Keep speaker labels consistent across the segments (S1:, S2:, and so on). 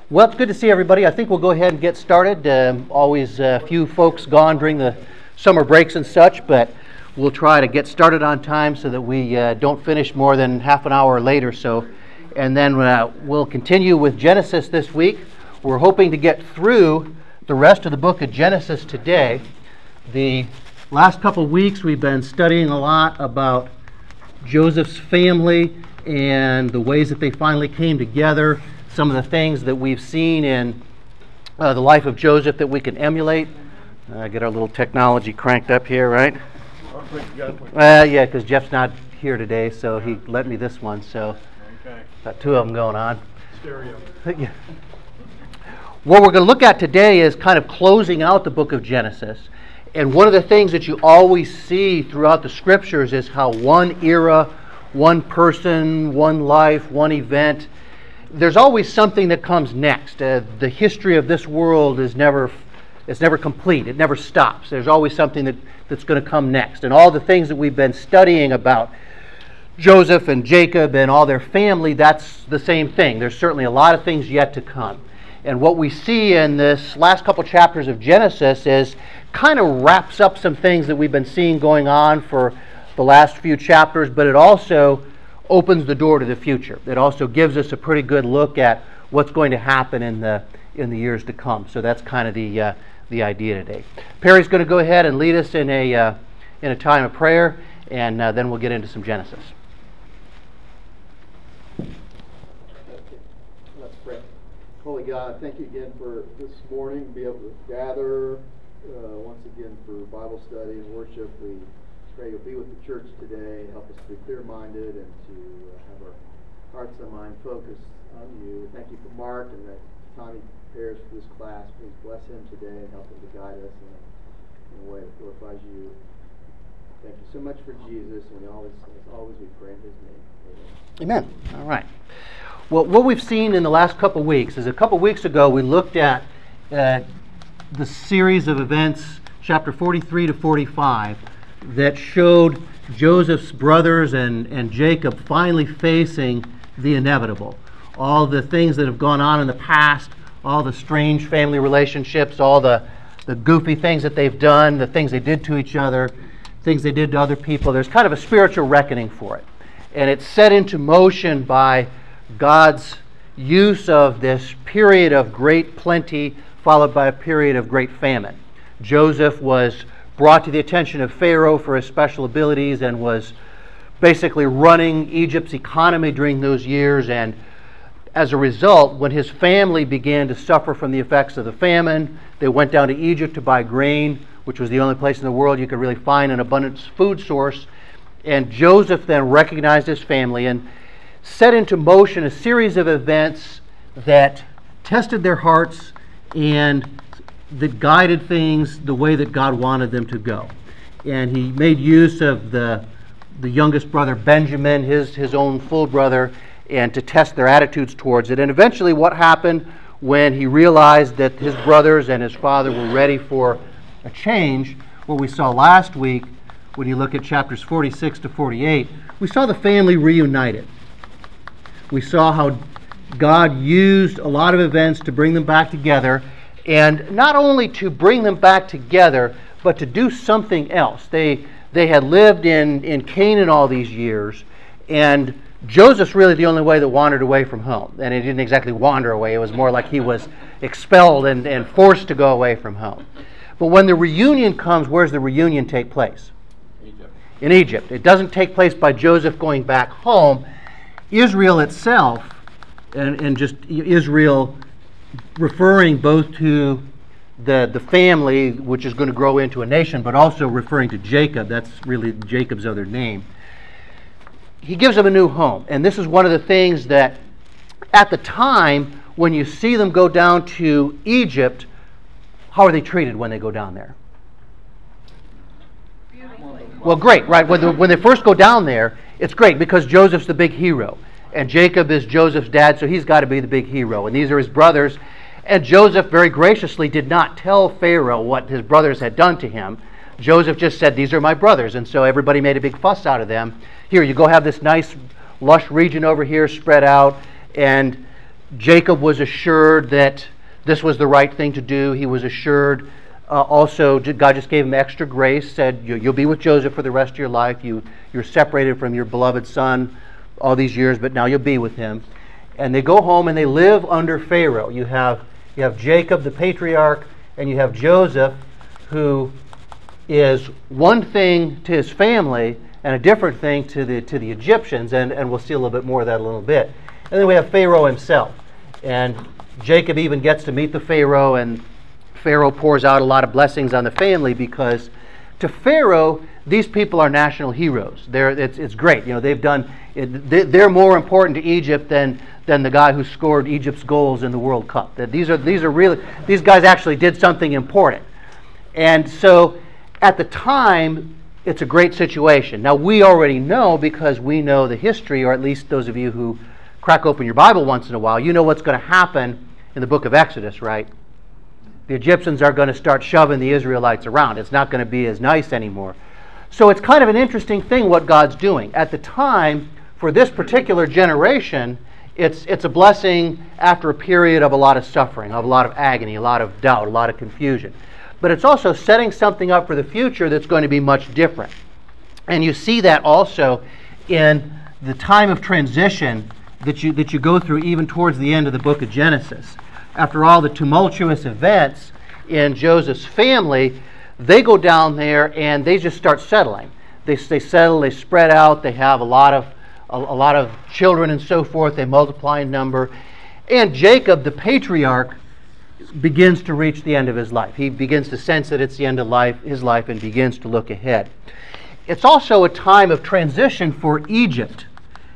S1: Well, it's good to see everybody. I think we'll go ahead and get started. Always a few folks gone during the summer breaks and such, but we'll try to get started on time so that we don't finish more than half an hour late or so. And then we'll continue with Genesis this week. We're hoping to get through the rest of the book of Genesis today. The last couple of weeks we've been studying a lot about Joseph's family and the ways that they finally came together. Some of the things that we've seen in the life of Joseph that we can emulate. Get our little technology cranked up here, right? Yeah, because Jeff's not here today, so he lent me this one. So got two of them going on.
S2: Stereo.
S1: Yeah. What we're going to look at today is kind of closing out the book of Genesis. And one of the things that you always see throughout the scriptures is how one era, one person, one life, one event, there's always something that comes next. The history of this world is never complete. It never stops. There's always something that's going to come next. And all the things that we've been studying about Joseph and Jacob and all their family, that's the same thing. There's certainly a lot of things yet to come. And what we see in this last couple chapters of Genesis is kind of wraps up some things that we've been seeing going on for the last few chapters, but it also opens the door to the future. It also gives us a pretty good look at what's going to happen in the years to come. So that's kind of the idea today. Perry's going to go ahead and lead us in a time of prayer, and then we'll get into some Genesis.
S3: Let's pray. Holy God, thank you again for this morning to be able to gather once again for Bible study and worship. We pray you'll be with the church today and help us to be clear-minded and to have our hearts and mind focused on you. Thank you for Mark and that time he prepares for this class. Please bless him today and help him to guide us in a way that glorifies you. Thank you so much for Jesus, and as always we pray in his name.
S1: Amen. All right. Well, what we've seen in the last couple of weeks is a couple of weeks ago we looked at the series of events, chapter 43 to 45, that showed Joseph's brothers and Jacob finally facing the inevitable. All the things that have gone on in the past, all the strange family relationships, all the goofy things that they've done, the things they did to each other, things they did to other people. There's kind of a spiritual reckoning for it. And it's set into motion by God's use of this period of great plenty followed by a period of great famine. Joseph was brought to the attention of Pharaoh for his special abilities and was basically running Egypt's economy during those years. And as a result, when his family began to suffer from the effects of the famine, they went down to Egypt to buy grain, which was the only place in the world you could really find an abundant food source. And Joseph then recognized his family and set into motion a series of events that tested their hearts and that guided things the way that God wanted them to go. And he made use of the youngest brother, Benjamin, his own full brother, and to test their attitudes towards it. And eventually what happened when he realized that his brothers and his father were ready for a change, what we saw last week, when you look at chapters 46 to 48, we saw the family reunited. We saw how God used a lot of events to bring them back together, and not only to bring them back together, but to do something else. They had lived in Canaan all these years, and Joseph's really the only way that wandered away from home. And he didn't exactly wander away. It was more like he was expelled and forced to go away from home. But when the reunion comes, where does the reunion take place?
S2: Egypt.
S1: In Egypt. It doesn't take place by Joseph going back home. Israel itself, and just Israel referring both to the family, which is going to grow into a nation, but also referring to Jacob. That's really Jacob's other name. He gives them a new home. And this is one of the things that at the time, when you see them go down to Egypt, how are they treated when they go down there? Well, great, right? When they first go down there, it's great because Joseph's the big hero. And Jacob is Joseph's dad, so he's got to be the big hero. And these are his brothers. And Joseph very graciously did not tell Pharaoh what his brothers had done to him. Joseph just said, these are my brothers. And so everybody made a big fuss out of them. Here, you go have this nice lush region over here spread out. And Jacob was assured that this was the right thing to do. He was assured also, God just gave him extra grace, said, you'll be with Joseph for the rest of your life. You're separated from your beloved son all these years, but now you'll be with him. And they go home and they live under Pharaoh. You have Jacob, the patriarch, and you have Joseph, who is one thing to his family and a different thing to the Egyptians, and we'll see a little bit more of that in a little bit. And then we have Pharaoh himself. And Jacob even gets to meet the Pharaoh, and Pharaoh pours out a lot of blessings on the family, because to Pharaoh, these people are national heroes. It's great. They've done. They're more important to Egypt than the guy who scored Egypt's goals in the World Cup. That these guys actually did something important. And so at the time, it's a great situation. Now we already know, because we know the history, or at least those of you who crack open your Bible once in a while, you know what's going to happen in the book of Exodus, right? The Egyptians are going to start shoving the Israelites around. It's not going to be as nice anymore. So it's kind of an interesting thing what God's doing. At the time, for this particular generation, it's a blessing after a period of a lot of suffering, of a lot of agony, a lot of doubt, a lot of confusion. But it's also setting something up for the future that's going to be much different. And you see that also in the time of transition that you go through even towards the end of the book of Genesis. After all the tumultuous events in Joseph's family, they go down there and they just start settling. They settle, they spread out, they have a lot of children and so forth, they multiply in number. And Jacob, the patriarch, begins to reach the end of his life. He begins to sense that it's the end of his life, and begins to look ahead. It's also a time of transition for Egypt.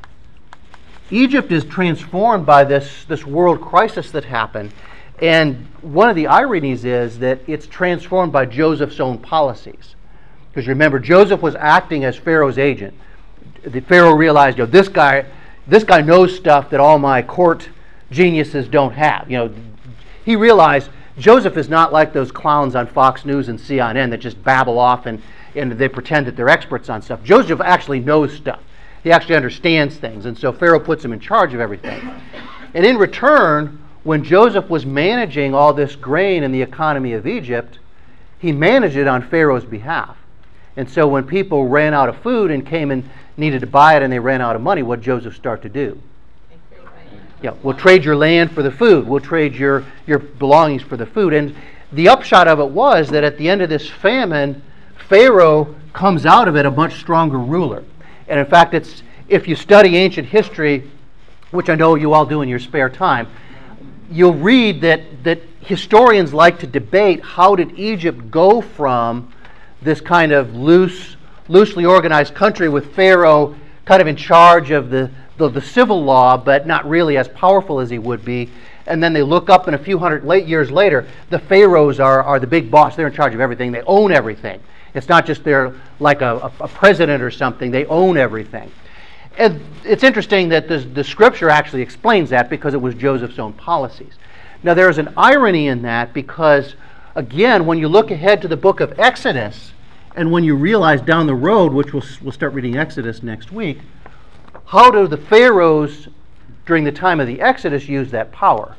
S1: Egypt is transformed by this world crisis that happened, and one of the ironies is that it's transformed by Joseph's own policies. Because remember, Joseph was acting as Pharaoh's agent. The Pharaoh realized, this guy knows stuff that all my court geniuses don't have. He realized Joseph is not like those clowns on Fox News and CNN that just babble off and they pretend that they're experts on stuff. Joseph actually knows stuff. He actually understands things, and so Pharaoh puts him in charge of everything. And in return, when Joseph was managing all this grain in the economy of Egypt, he managed it on Pharaoh's behalf. And so when people ran out of food and came and needed to buy it and they ran out of money, what did Joseph start to do? Yeah, we'll trade your land for the food. We'll trade your belongings for the food. And the upshot of it was that at the end of this famine, Pharaoh comes out of it a much stronger ruler. And in fact, if you study ancient history, which I know you all do in your spare time, you'll read that historians like to debate how did Egypt go from this kind of loosely organized country with Pharaoh kind of in charge of the civil law, but not really as powerful as he would be. And then they look up, and a few hundred years later, the pharaohs are the big boss. They're in charge of everything. They own everything. It's not just they're like a president or something. They own everything. And it's interesting that the scripture actually explains that, because it was Joseph's own policies. Now there's an irony in that, because again, when you look ahead to the book of Exodus, and when you realize down the road, which we'll start reading Exodus next week, how do the pharaohs during the time of the Exodus use that power?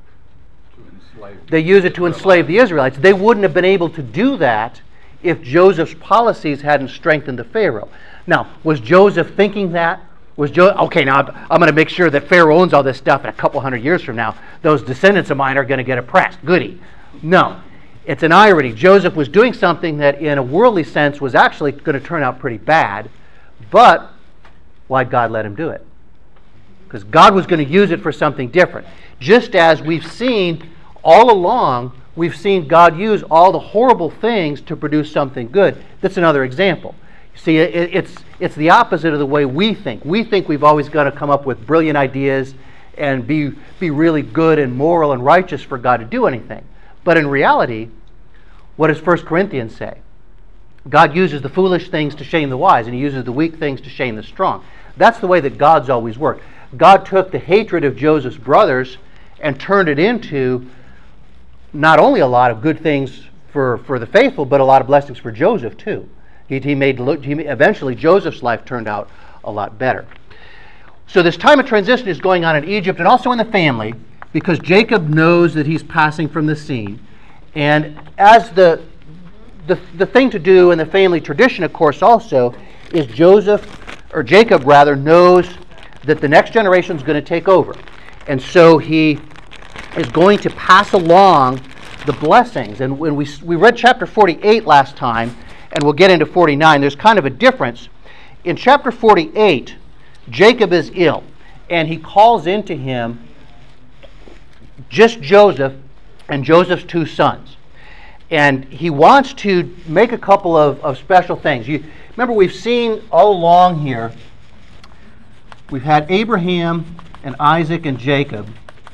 S1: They use it to enslave the Israelites. They wouldn't have been able to do that if Joseph's policies hadn't strengthened the Pharaoh. Now, was Joseph thinking that? Okay, now I'm going to make sure that Pharaoh owns all this stuff, and a couple hundred years from now, those descendants of mine are going to get oppressed. Goody. No. It's an irony. Joseph was doing something that in a worldly sense was actually going to turn out pretty bad, but why'd God let him do it? Because God was going to use it for something different. Just as we've seen all along, we've seen God use all the horrible things to produce something good. That's another example. You see, it's the opposite of the way we think. We think we've always got to come up with brilliant ideas and be really good and moral and righteous for God to do anything. But in reality, what does 1 Corinthians say? God uses the foolish things to shame the wise, and he uses the weak things to shame the strong. That's the way that God's always worked. God took the hatred of Joseph's brothers and turned it into not only a lot of good things for the faithful, but a lot of blessings for Joseph too. Eventually Joseph's life turned out a lot better. So this time of transition is going on in Egypt and also in the family, because Jacob knows that he's passing from the scene. And as the thing to do in the family tradition, of course, also is Jacob knows that the next generation is going to take over. And so he is going to pass along the blessings. And when we read chapter 48 last time, and we'll get into 49, there's kind of a difference. In chapter 48, Jacob is ill, and he calls into him just Joseph and Joseph's two sons. And he wants to make a couple of special things. Remember, we've seen all along here, we've had Abraham and Isaac and Jacob.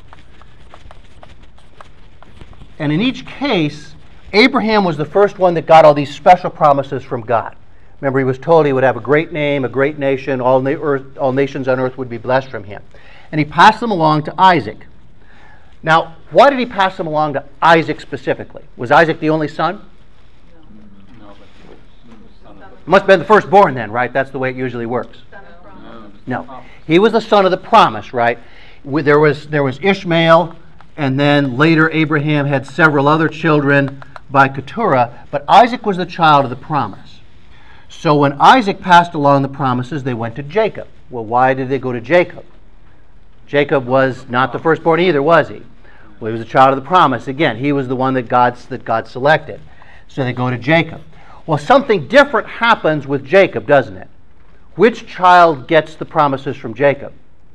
S1: And in each case, Abraham was the first one that got all these special promises from God. Remember, he was told he would have a great name, a great nation, all nations on earth would be blessed from him. And he passed them along to Isaac. Now, why did he pass them along to Isaac specifically? Was Isaac the only son?
S2: No, but
S1: Must have been the firstborn then, right? That's the way it usually works. No. He was the son of the promise, right? There was Ishmael, and then later Abraham had several other children by Keturah, but Isaac was the child of the promise. So when Isaac passed along the promises, they went to Jacob. Well, why did they go to Jacob? Jacob was not the firstborn either, was he? Well, he was the child of the promise. Again, he was the one that God selected. So they go to Jacob. Well, something different happens with Jacob, doesn't it? Which child gets the promises from Jacob?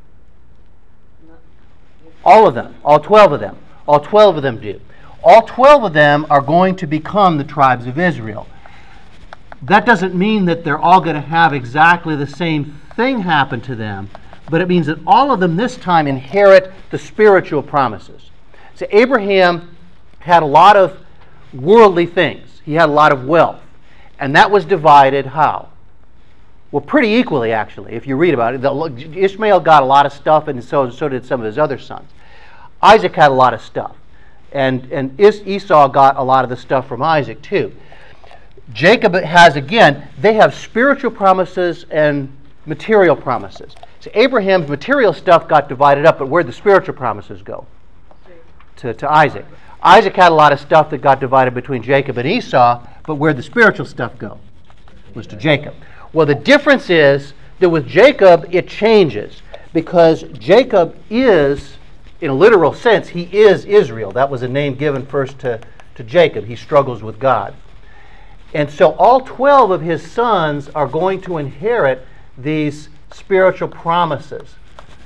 S1: All of them. All 12 of them. All 12 of them do. All 12 of them are going to become the tribes of Israel. That doesn't mean that they're all going to have exactly the same thing happen to them, but it means that all of them this time inherit the spiritual promises. So Abraham had a lot of worldly things. He had a lot of wealth. And that was divided how? Well, pretty equally, actually, if you read about it. Ishmael got a lot of stuff, and so did some of his other sons. Isaac had a lot of stuff. And Esau got a lot of the stuff from Isaac, too. Jacob has, again, they have spiritual promises and material promises. So Abraham's material stuff got divided up, but where'd the spiritual promises go? To Isaac. Isaac had a lot of stuff that got divided between Jacob and Esau, but where'd the spiritual stuff go? It was to Jacob. Well, the difference is that with Jacob, it changes, because Jacob is, in a literal sense, he is Israel. That was a name given first to Jacob. He struggles with God. And so all 12 of his sons are going to inherit these spiritual promises.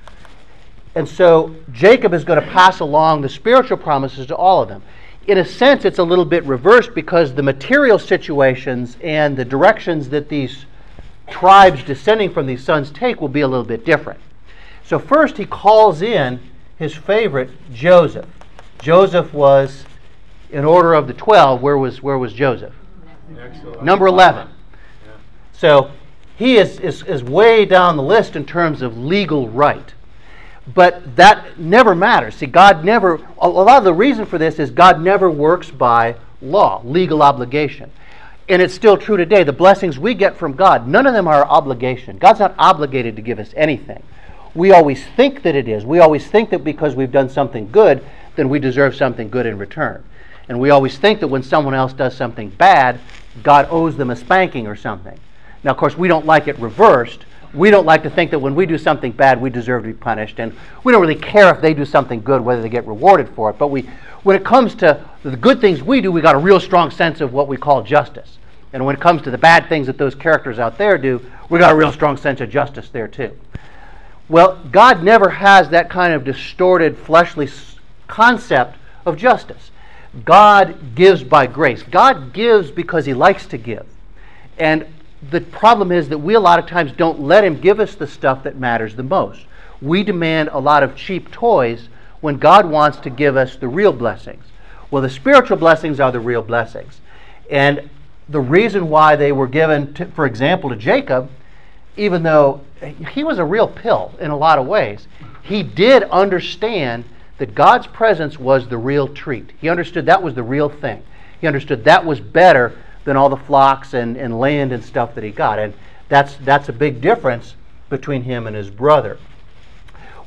S1: And so Jacob is going to pass along the spiritual promises to all of them. In a sense, it's a little bit reversed, because the material situations and the directions that these tribes descending from these sons take will be a little bit different. So first he calls in his favorite, Joseph. Joseph was, in order of the 12, where was Joseph? Number 11.
S2: Yeah.
S1: So he is way down the list in terms of legal right. But that never matters. See, God never, a lot of the reason for this is God never works by law, legal obligation. And it's still true today. The blessings we get from God, none of them are obligation. God's not obligated to give us anything. We always think that it is. We always think that because we've done something good, then we deserve something good in return. And we always think that when someone else does something bad, God owes them a spanking or something. Now, of course, we don't like it reversed. We don't like to think that when we do something bad, we deserve to be punished. And we don't really care if they do something good, whether they get rewarded for it. But when it comes to the good things we do, we got a real strong sense of what we call justice. And when it comes to the bad things that those characters out there do, we got a real strong sense of justice there too. Well, God never has that kind of distorted fleshly concept of justice. God gives by grace. God gives because he likes to give. And the problem is that we a lot of times don't let him give us the stuff that matters the most. We demand a lot of cheap toys when God wants to give us the real blessings. Well, the spiritual blessings are the real blessings. And the reason why they were given, for example, to Jacob, even though he was a real pill in a lot of ways, he did understand that God's presence was the real treat. He understood that was the real thing. He understood that was better than all the flocks and land and stuff that he got. And that's a big difference between him and his brother.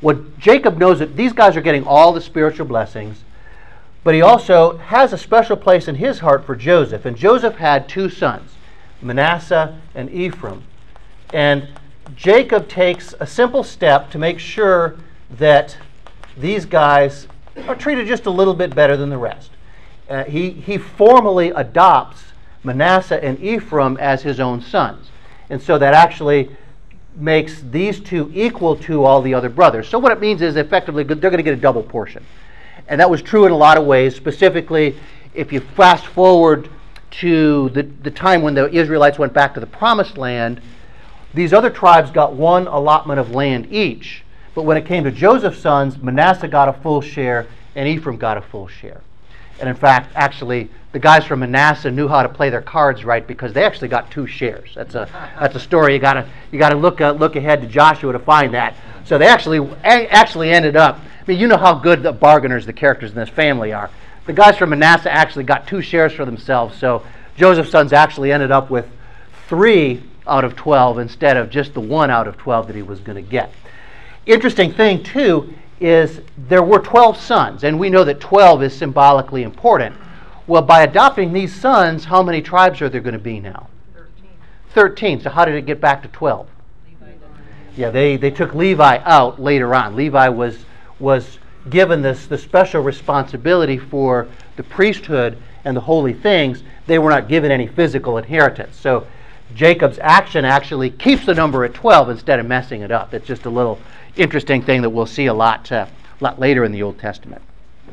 S1: Well, Jacob knows that these guys are getting all the spiritual blessings, but he also has a special place in his heart for Joseph. And Joseph had two sons, Manasseh and Ephraim. And Jacob takes a simple step to make sure that these guys are treated just a little bit better than the rest. He formally adopts Manasseh and Ephraim as his own sons. And so that actually makes these two equal to all the other brothers. So what it means is effectively they're going to get a double portion. And that was true in a lot of ways. Specifically, if you fast forward to the time when the Israelites went back to the Promised Land, these other tribes got one allotment of land each. But when it came to Joseph's sons, Manasseh got a full share and Ephraim got a full share. And in fact, actually, the guys from Manasseh knew how to play their cards right because they actually got 2 shares. That's a story. You got to look ahead to Joshua to find that. So they actually ended up. I mean, you know how good the bargainers the characters in this family are. The guys from Manasseh actually got 2 shares for themselves. So Joseph's sons actually ended up with 3 out of 12 instead of just the 1 out of 12 that he was going to get. Interesting thing too is there were 12 sons, and we know that 12 is symbolically important. Well, by adopting these sons, how many tribes are there going to be now? 13. So how did it get back to 12? Yeah, they took Levi out later on. Levi was given the special responsibility for the priesthood and the holy things. They were not given any physical inheritance. So Jacob's action actually keeps the number at 12 instead of messing it up. It's just a little interesting thing that we'll see a lot later in the Old Testament.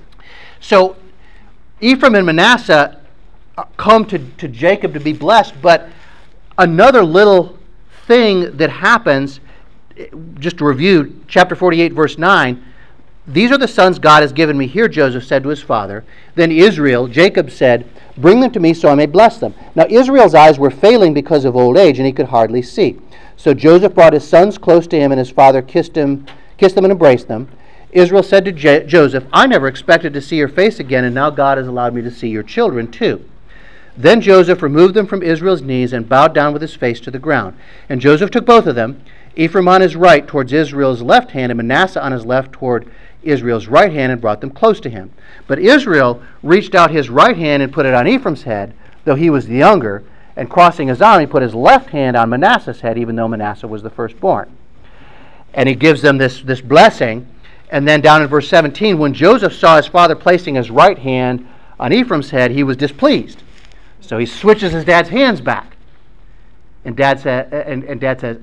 S1: So Ephraim and Manasseh come to Jacob to be blessed, but another little thing that happens, just to review, chapter 48, verse 9, these are the sons God has given me. Here, Joseph said to his father. Then Israel, Jacob said, bring them to me so I may bless them. Now Israel's eyes were failing because of old age, and he could hardly see. So Joseph brought his sons close to him, and his father kissed them and embraced them. Israel said to Joseph, I never expected to see your face again, and now God has allowed me to see your children too. Then Joseph removed them from Israel's knees and bowed down with his face to the ground. And Joseph took both of them, Ephraim on his right towards Israel's left hand, and Manasseh on his left toward Israel's right hand, and brought them close to him. But Israel reached out his right hand and put it on Ephraim's head, though he was the younger, and crossing his arm, he put his left hand on Manasseh's head, even though Manasseh was the firstborn. And he gives them this blessing. And then down in verse 17, when Joseph saw his father placing his right hand on Ephraim's head, he was displeased. So he switches his dad's hands back. And Dad says,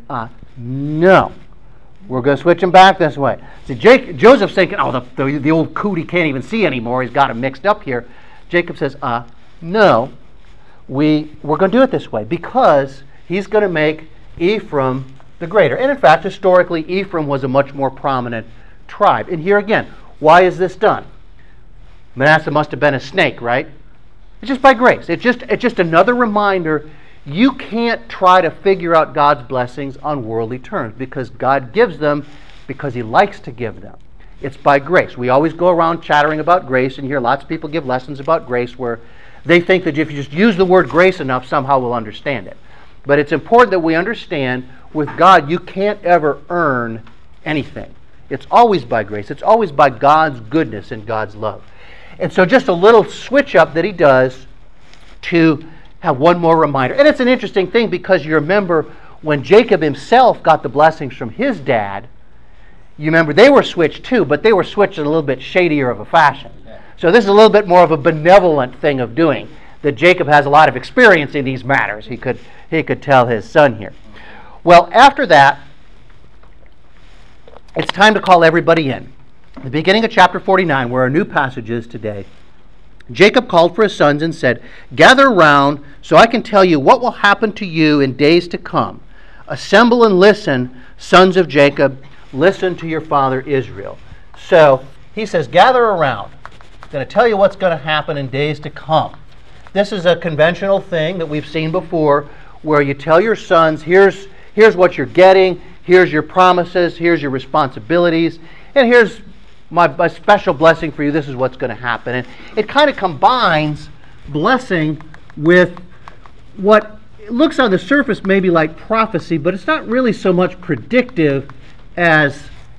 S1: no, we're going to switch them back this way. See, Joseph's thinking, oh, the old coot he can't even see anymore. He's got him mixed up here. Jacob says, no, we're going to do it this way because he's going to make Ephraim the greater. And in fact, historically, Ephraim was a much more prominent tribe. And here again, why is this done? Manasseh must have been a snake, right? It's just by grace. It's just another reminder you can't try to figure out God's blessings on worldly terms because God gives them because he likes to give them. It's by grace. We always go around chattering about grace and hear lots of people give lessons about grace where they think that if you just use the word grace enough, somehow we'll understand it. But it's important that we understand with God, you can't ever earn anything. It's always by grace. It's always by God's goodness and God's love. And so just a little switch up that he does to have one more reminder. And it's an interesting thing because you remember when Jacob himself got the blessings from his dad, you remember they were switched too, but they were switched in a little bit shadier of a fashion. So this is a little bit more of a benevolent thing of doing, that Jacob has a lot of experience in these matters. He could tell his son here. Well, after that, it's time to call everybody in. At the beginning of chapter 49, where our new passage is today, Jacob called for his sons and said, gather around so I can tell you what will happen to you in days to come. Assemble and listen, sons of Jacob. Listen to your father Israel. So he says, gather around. I'm going to tell you what's going to happen in days to come. This is a conventional thing that we've seen before where you tell your sons, here's what you're getting, here's your promises, here's your responsibilities, and here's my special blessing for you. This is what's going to happen. And it kind of combines blessing with what looks on the surface maybe like prophecy, but it's not really so much predictive as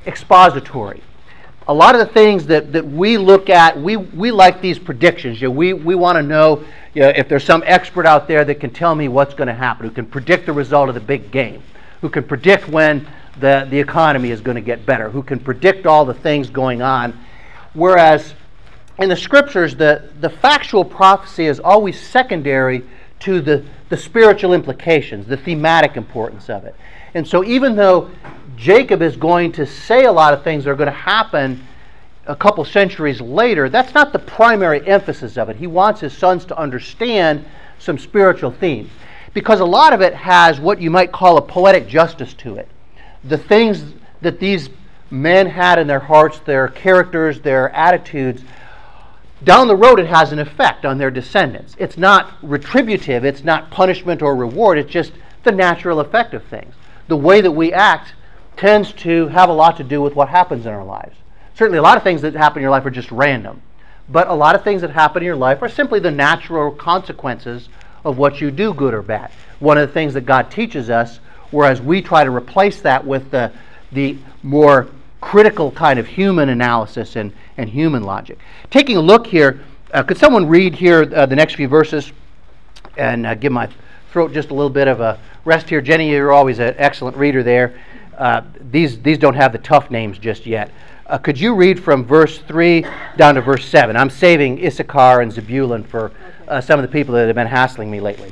S1: expository. A lot of the things that we look at, we like these predictions. We want to know, if there's some expert out there that can tell me what's going to happen, who can predict the result of the big game, who can predict when the economy is going to get better, who can predict all the things going on. Whereas in the Scriptures, the factual prophecy is always secondary to the spiritual implications, the thematic importance of it. And so even though Jacob is going to say a lot of things that are going to happen a couple centuries later, that's not the primary emphasis of it. He wants his sons to understand some spiritual themes, because a lot of it has what you might call a poetic justice to it. The things that these men had in their hearts, their characters, their attitudes, down the road it has an effect on their descendants. It's not retributive, it's not punishment or reward, it's just the natural effect of things. The way that we act tends to have a lot to do with what happens in our lives. Certainly a lot of things that happen in your life are just random, but a lot of things that happen in your life are simply the natural consequences of what you do, good or bad. One of the things that God teaches us, whereas we try to replace that with the more critical kind of human analysis and human logic. Taking a look here, could someone read here the next few verses and give my throat just a little bit of a rest here? Jenny, you're always an excellent reader there. These don't have the tough names just yet. Could you read from verse 3 down to verse 7? I'm saving Issachar and Zebulun for some of the people that have been hassling me lately.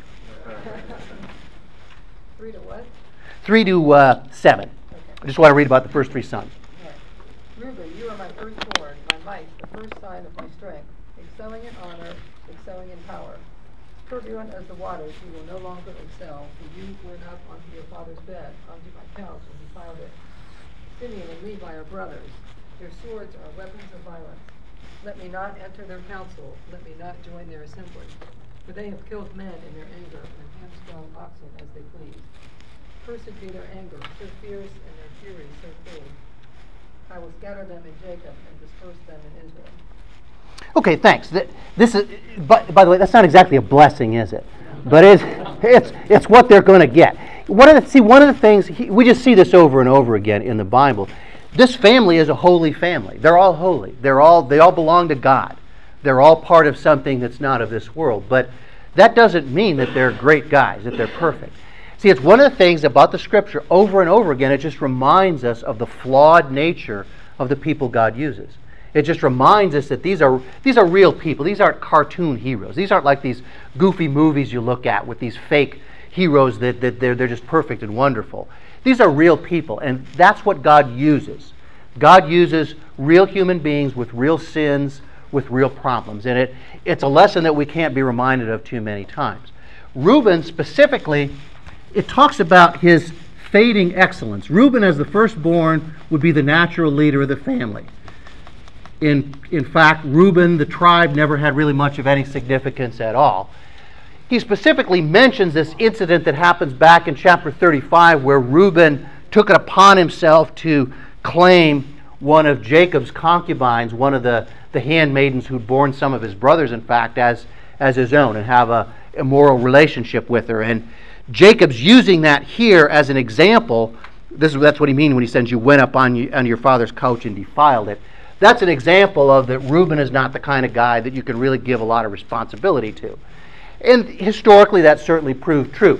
S4: 3 to what?
S1: 3 to 7.
S4: Okay.
S1: I just want to read about the first three sons.
S4: Reuben, you are my firstborn, my might, the first sign of my strength, excelling in honor, excelling in power. Turbulent as the waters, you will no longer excel, for you went up onto your father's bed, onto my couch, and defiled it. Simeon and Levi are brothers. Their swords are weapons of violence. Let me not enter their council, let me not join their assembly. For they have killed men in their anger, and hamstrung oxen as they please. Cursed be their anger, so fierce, and their fury so cruel. I will scatter them in Jacob and disperse them in Israel.
S1: Okay, thanks. This is, by the way, that's not exactly a blessing, is it? But it's what they're going to get. One of the things, we just see this over and over again in the Bible. This family is a holy family. They're all holy. They all belong to God. They're all part of something that's not of this world. But that doesn't mean that they're great guys, that they're perfect. See, it's one of the things about the Scripture over and over again, it just reminds us of the flawed nature of the people God uses. It just reminds us that these are real people. These aren't cartoon heroes. These aren't like these goofy movies you look at with these fake heroes that they're just perfect and wonderful. These are real people, and that's what God uses. God uses real human beings with real sins, with real problems. And it's a lesson that we can't be reminded of too many times. Reuben specifically, it talks about his fading excellence. Reuben, as the firstborn, would be the natural leader of the family. In fact, Reuben, the tribe, never had really much of any significance at all. He specifically mentions this incident that happens back in chapter 35, where Reuben took it upon himself to claim one of Jacob's concubines, one of the handmaidens who'd borne some of his brothers, in fact, as his own, and have a immoral relationship with her. And Jacob's using that here as an example. That's what he means when he says you went up on your father's couch and defiled it. That's an example of that Reuben is not the kind of guy that you can really give a lot of responsibility to. And historically, that certainly proved true.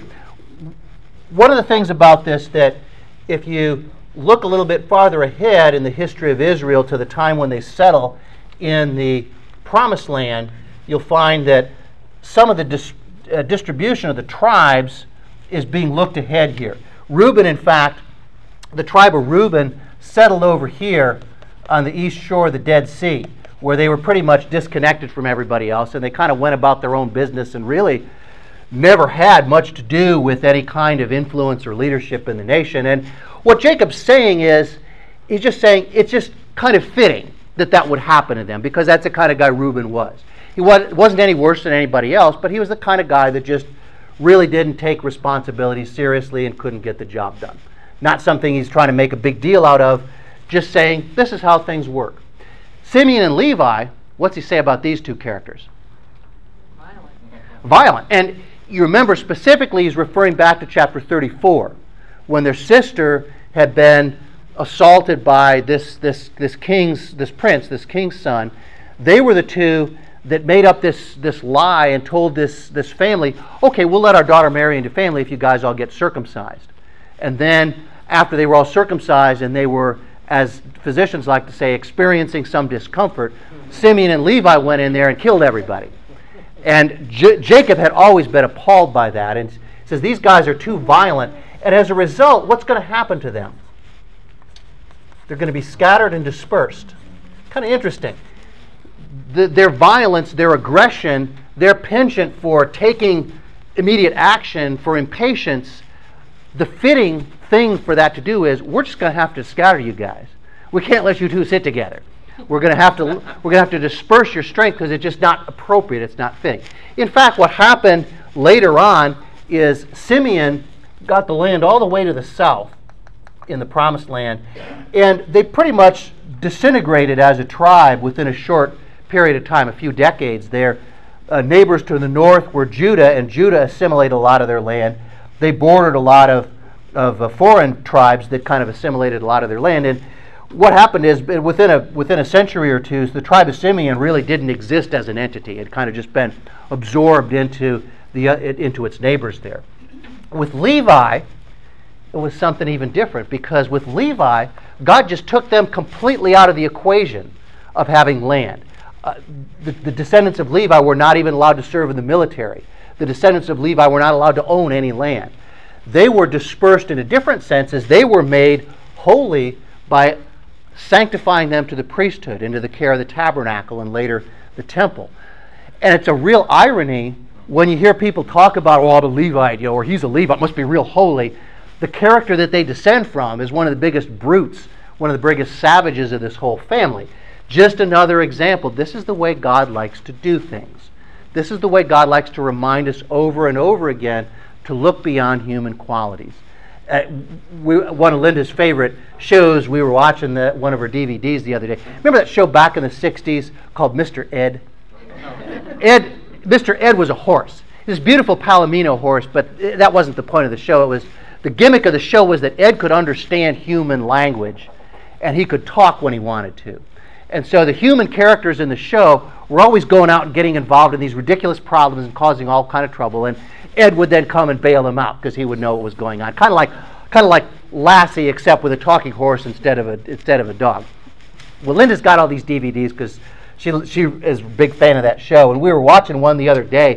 S1: One of the things about this, that if you look a little bit farther ahead in the history of Israel to the time when they settle in the Promised Land, you'll find that some of the distribution of the tribes is being looked ahead here. Reuben, in fact, the tribe of Reuben settled over here on the east shore of the Dead Sea, where they were pretty much disconnected from everybody else, and they kind of went about their own business and really never had much to do with any kind of influence or leadership in the nation. And what Jacob's saying is, he's just saying it's just kind of fitting that would happen to them, because that's the kind of guy Reuben was. He wasn't any worse than anybody else, but he was the kind of guy that just really didn't take responsibility seriously and couldn't get the job done. Not something he's trying to make a big deal out of, just saying this is how things work. Simeon and Levi, what's he say about these two characters? Violent. And you remember specifically he's referring back to chapter 34, when their sister had been assaulted by this king's son. They were the two that made up this lie and told this family, okay, we'll let our daughter marry into family if you guys all get circumcised. And then after they were all circumcised and they were, as physicians like to say, experiencing some discomfort, Simeon and Levi went in there and killed everybody. And Jacob had always been appalled by that and says these guys are too violent. And as a result, what's going to happen to them? They're going to be scattered and dispersed. Kind of interesting. Their violence, their aggression, their penchant for taking immediate action, for impatience, the fitting thing for that to do is we're just going to have to scatter you guys. We can't let you two sit together. We're going to have to disperse your strength because it's just not appropriate. It's not fitting. In fact, what happened later on is Simeon got the land all the way to the south in the Promised Land, and they pretty much disintegrated as a tribe within a short period of time, a few decades. Their neighbors to the north were Judah, and Judah assimilated a lot of their land. They bordered a lot of foreign tribes that kind of assimilated a lot of their land. And what happened is within a century or two, the tribe of Simeon really didn't exist as an entity. It kind of just been absorbed into its neighbors there. With Levi, it was something even different, because with Levi, God just took them completely out of the equation of having land. The descendants of Levi were not even allowed to serve in the military. The descendants of Levi were not allowed to own any land. They were dispersed in a different sense, as they were made holy by sanctifying them to the priesthood, into the care of the tabernacle, and later the temple. And it's a real irony when you hear people talk about, oh, the Levite, or he's a Levite, must be real holy. The character that they descend from is one of the biggest brutes, one of the biggest savages of this whole family. Just another example. This is the way God likes to do things. This is the way God likes to remind us over and over again to look beyond human qualities. One of Linda's favorite shows, we were watching one of her DVDs the other day. Remember that show back in the 60s called Mr. Ed? Mr. Ed was a horse. This beautiful Palomino horse, but that wasn't the point of the show. The gimmick of the show was that Ed could understand human language, and he could talk when he wanted to. And so the human characters in the show were always going out and getting involved in these ridiculous problems and causing all kind of trouble. And Ed would then come and bail them out because he would know what was going on. Kind of like Lassie, except with a talking horse instead of a dog. Well, Linda's got all these DVDs because she is a big fan of that show. And we were watching one the other day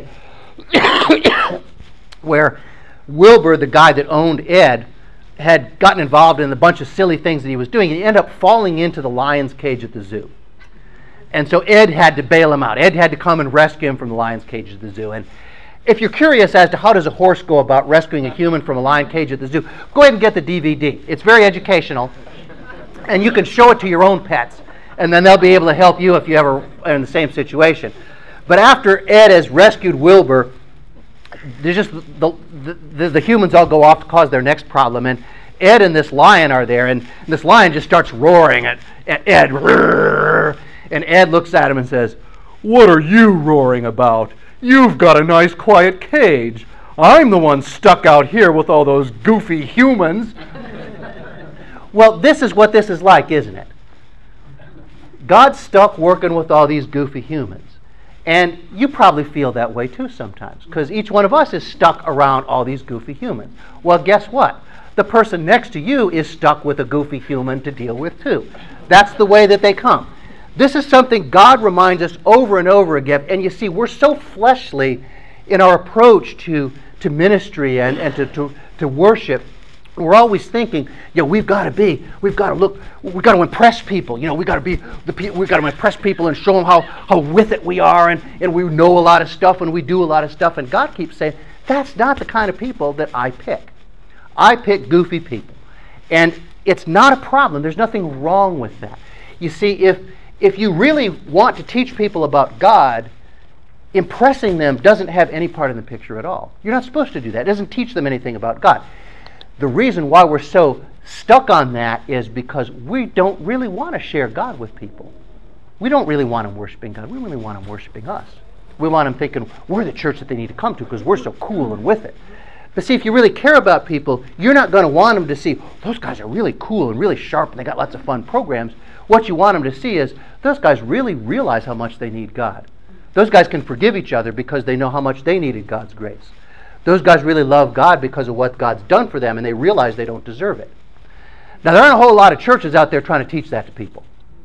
S1: where Wilbur, the guy that owned Ed, had gotten involved in a bunch of silly things that he was doing. He ended up falling into the lion's cage at the zoo. And so Ed had to bail him out. Ed had to come and rescue him from the lion's cage at the zoo. And if you're curious as to how does a horse go about rescuing a human from a lion cage at the zoo, go ahead and get the DVD. It's very educational. And you can show it to your own pets. And then they'll be able to help you if you ever are in the same situation. But after Ed has rescued Wilbur, there's just the humans all go off to cause their next problem, and Ed and this lion are there, and this lion just starts roaring at Ed, and Ed looks at him and says, "What are you roaring about? You've got a nice quiet cage. I'm the one stuck out here with all those goofy humans." Well, this is what this is like, isn't it? God's stuck working with all these goofy humans. And you probably feel that way too sometimes, because each one of us is stuck around all these goofy humans. Well, guess what? The person next to you is stuck with a goofy human to deal with too. That's the way that they come. This is something God reminds us over and over again. And you see, we're so fleshly in our approach to ministry and to worship. We're always thinking, we've got to impress people. We've got to impress people and show them how with it we are, and we know a lot of stuff and we do a lot of stuff. And God keeps saying, that's not the kind of people that I pick. I pick goofy people. And it's not a problem. There's nothing wrong with that. You see, if you really want to teach people about God, impressing them doesn't have any part in the picture at all. You're not supposed to do that. It doesn't teach them anything about God. The reason why we're so stuck on that is because we don't really want to share God with people. We don't really want them worshiping God. We really want them worshiping us. We want them thinking we're the church that they need to come to because we're so cool and with it. But see, if you really care about people, you're not going to want them to see, those guys are really cool and really sharp and they got lots of fun programs. What you want them to see is, those guys really realize how much they need God. Those guys can forgive each other because they know how much they needed God's grace. Those guys really love God because of what God's done for them, and they realize they don't deserve it. Now, there aren't a whole lot of churches out there trying to teach that to people.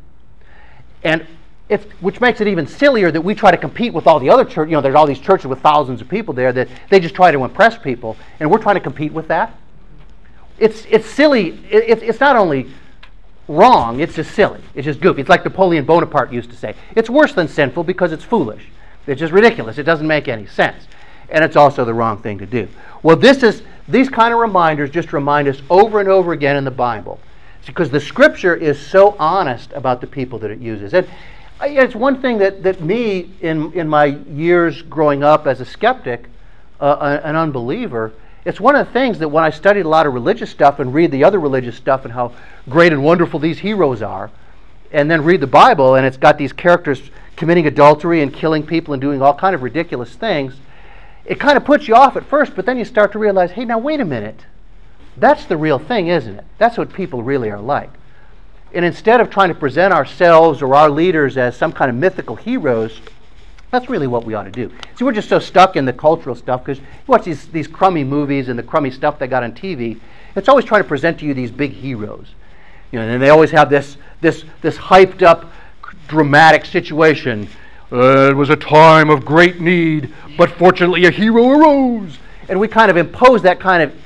S1: And which makes it even sillier that we try to compete with all the other churches. There's all these churches with thousands of people there that they just try to impress people, and we're trying to compete with that. It's silly. It's not only wrong, it's just silly. It's just goofy. It's like Napoleon Bonaparte used to say. It's worse than sinful because it's foolish. It's just ridiculous. It doesn't make any sense. And it's also the wrong thing to do. Well, these kind of reminders just remind us over and over again in the Bible. It's because the Scripture is so honest about the people that it uses. And it's one thing that me, in my years growing up as a skeptic, an unbeliever, it's one of the things that when I studied a lot of religious stuff and read the other religious stuff and how great and wonderful these heroes are, and then read the Bible and it's got these characters committing adultery and killing people and doing all kind of ridiculous things, it kind of puts you off at first, but then you start to realize, hey, now wait a minute. That's the real thing, isn't it? That's what people really are like. And instead of trying to present ourselves or our leaders as some kind of mythical heroes, that's really what we ought to do. See, we're just so stuck in the cultural stuff because you watch these crummy movies and the crummy stuff they got on TV. It's always trying to present to you these big heroes. And they always have this hyped up, dramatic situation. It was a time of great need, but fortunately a hero arose. And we kind of impose that kind of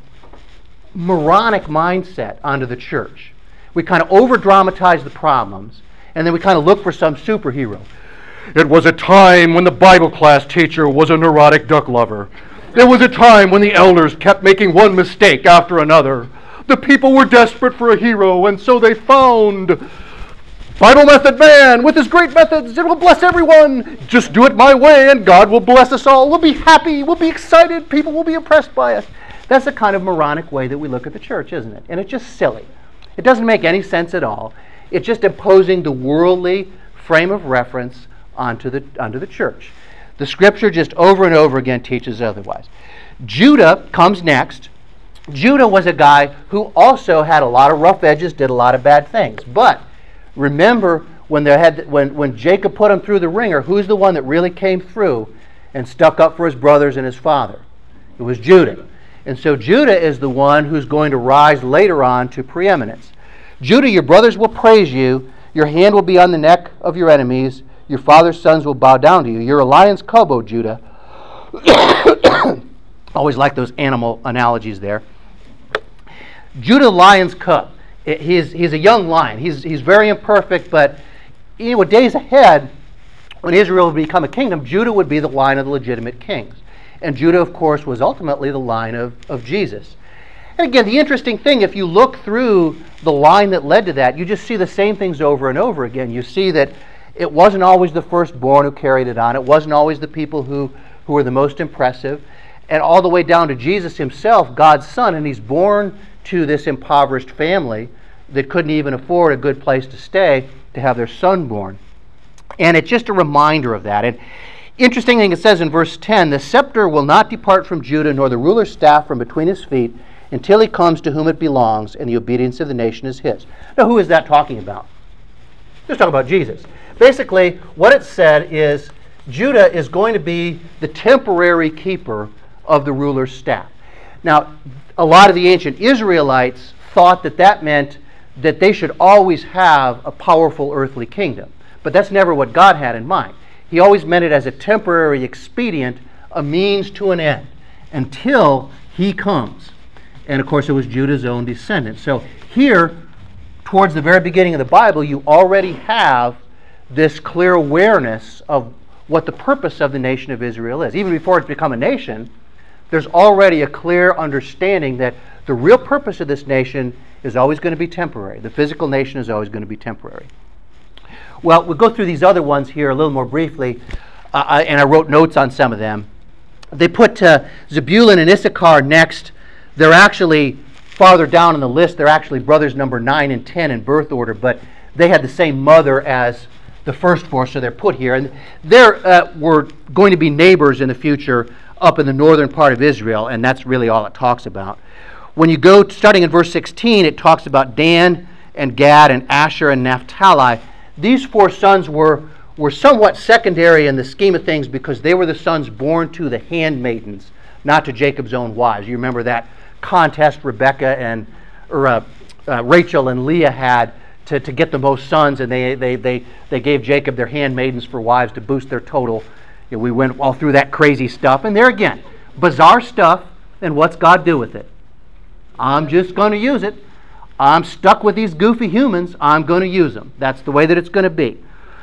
S1: moronic mindset onto the church. We kind of over-dramatize the problems, and then we kind of look for some superhero. It was a time when the Bible class teacher was a neurotic duck lover. There was a time when the elders kept making one mistake after another. The people were desperate for a hero, and so they found Bible Method Man with his great methods. It will bless everyone. Just do it my way, and God will bless us all. We'll be happy. We'll be excited. People will be impressed by us. That's the kind of moronic way that we look at the church, isn't it? And it's just silly. It doesn't make any sense at all. It's just imposing the worldly frame of reference onto the church. The Scripture just over and over again teaches otherwise. Judah comes next. Judah was a guy who also had a lot of rough edges, did a lot of bad things. But remember when Jacob put him through the ringer, who's the one that really came through and stuck up for his brothers and his father? It was Judah. And so Judah is the one who's going to rise later on to preeminence. Judah, your brothers will praise you. Your hand will be on the neck of your enemies. Your father's sons will bow down to you. You're a lion's cub, O Judah. Always like those animal analogies there. Judah, lion's cub. He's a young lion. He's very imperfect, but days ahead, when Israel would become a kingdom, Judah would be the line of the legitimate kings. And Judah, of course, was ultimately the line of Jesus. And again, the interesting thing, if you look through the line that led to that, you just see the same things over and over again. You see that it wasn't always the firstborn who carried it on. It wasn't always the people who were the most impressive. And all the way down to Jesus himself, God's son, and he's born to this impoverished family that couldn't even afford a good place to stay to have their son born. And it's just a reminder of that. And interesting thing, it says in verse 10, the scepter will not depart from Judah, nor the ruler's staff from between his feet, until he comes to whom it belongs, and the obedience of the nation is his. Now, who is that talking about? Just talking about Jesus. Basically, what it said is Judah is going to be the temporary keeper of the ruler's staff. Now, a lot of the ancient Israelites thought that meant that they should always have a powerful earthly kingdom. But that's never what God had in mind. He always meant it as a temporary expedient, a means to an end, until he comes. And of course, it was Judah's own descendants. So here, towards the very beginning of the Bible, you already have this clear awareness of what the purpose of the nation of Israel is. Even before it's become a nation, there's already a clear understanding that the real purpose of this nation is always going to be temporary. The physical nation is always going to be temporary. Well, we'll go through these other ones here a little more briefly, and I wrote notes on some of them. They put Zebulun and Issachar next. They're actually farther down in the list. They're actually brothers number 9 and 10 in birth order, but they had the same mother as the first four, so they're put here. And they were going to be neighbors in the future up in the northern part of Israel, and that's really all it talks about. When you go, starting in verse 16, it talks about Dan and Gad and Asher and Naphtali. These 4 sons were somewhat secondary in the scheme of things because they were the sons born to the handmaidens, not to Jacob's own wives. You remember that contest Rachel and Leah had to get the most sons, and they gave Jacob their handmaidens for wives to boost their total. We went all through that crazy stuff, and there again, bizarre stuff, and what's God do with it? I'm just going to use it. I'm stuck with these goofy humans. I'm going to use them. That's the way that it's going to be.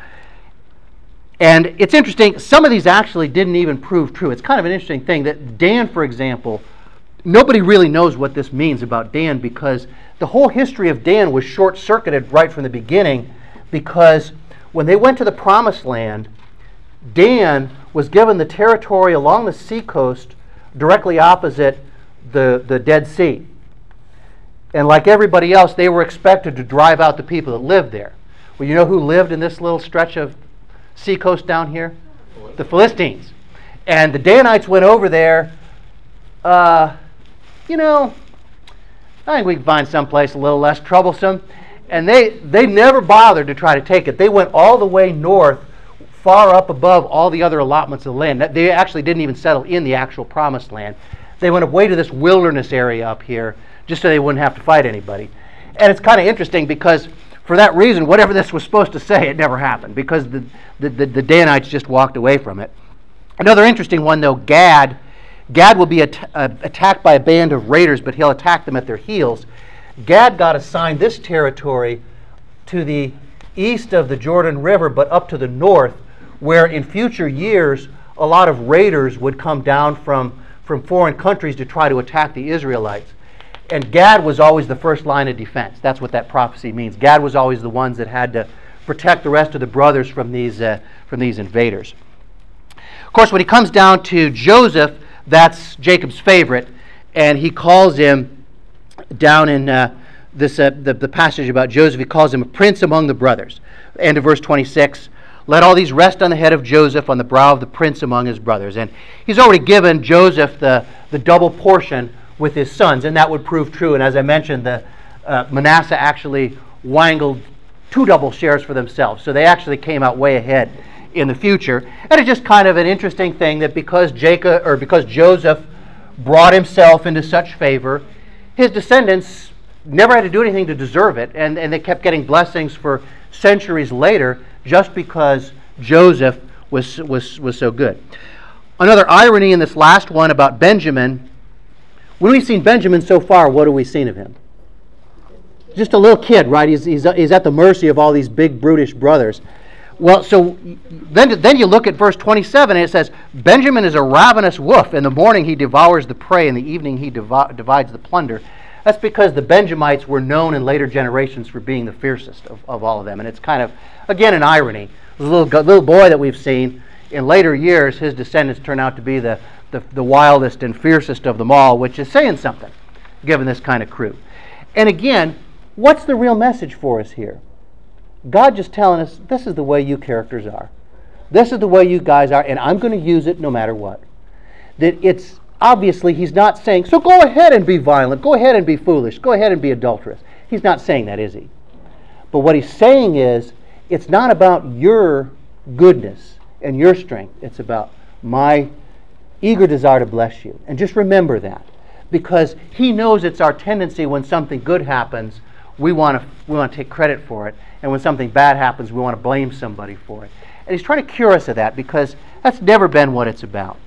S1: And it's interesting, some of these actually didn't even prove true. It's kind of an interesting thing that Dan, for example, nobody really knows what this means about Dan, because the whole history of Dan was short-circuited right from the beginning, because when they went to the Promised Land, Dan was given the territory along the seacoast directly opposite the Dead Sea. And like everybody else, they were expected to drive out the people that lived there. Well, you know who lived in this little stretch of seacoast down here? The Philistines. And the Danites went over there. I think we can find someplace a little less troublesome. And they never bothered to try to take it. They went all the way north, far up above all the other allotments of the land. They actually didn't even settle in the actual Promised Land. They went away to this wilderness area up here just so they wouldn't have to fight anybody. And it's kind of interesting because for that reason, whatever this was supposed to say, it never happened because the Danites just walked away from it. Another interesting one, though, Gad. Gad will be attacked by a band of raiders, but he'll attack them at their heels. Gad got assigned this territory to the east of the Jordan River, but up to the north, where in future years a lot of raiders would come down from foreign countries to try to attack the Israelites. And Gad was always the first line of defense. That's what that prophecy means. Gad was always the ones that had to protect the rest of the brothers from these invaders. Of course, when he comes down to Joseph, that's Jacob's favorite, and he calls him down in the passage about Joseph. He calls him a prince among the brothers. End of verse 26. Let all these rest on the head of Joseph, on the brow of the prince among his brothers. And he's already given Joseph the double portion with his sons, and that would prove true. And as I mentioned, Manasseh actually wangled 2 double shares for themselves, so they actually came out way ahead in the future. And it's just kind of an interesting thing that because Joseph brought himself into such favor, his descendants never had to do anything to deserve it, and they kept getting blessings for centuries later just because Joseph was so good. Another irony in this last one about Benjamin. When we've seen Benjamin so far, what have we seen of him? Just a little kid, right? He's at the mercy of all these big, brutish brothers. Well, so then you look at verse 27, and it says, Benjamin is a ravenous wolf. In the morning he devours the prey, in the evening he divides the plunder. That's because the Benjamites were known in later generations for being the fiercest of all of them. And it's kind of, again, an irony. The little boy that we've seen, in later years, his descendants turn out to be the wildest and fiercest of them all, which is saying something, given this kind of crew. And again, what's the real message for us here? God just telling us, this is the way you characters are. This is the way you guys are, and I'm going to use it no matter what. That it's obviously, he's not saying, so go ahead and be violent, go ahead and be foolish, go ahead and be adulterous. He's not saying that, is he? But what he's saying is, it's not about your goodness and your strength. It's about my eager desire to bless you. And just remember that. Because he knows it's our tendency when something good happens, we want to take credit for it. And when something bad happens, we want to blame somebody for it. And he's trying to cure us of that because that's never been what it's about.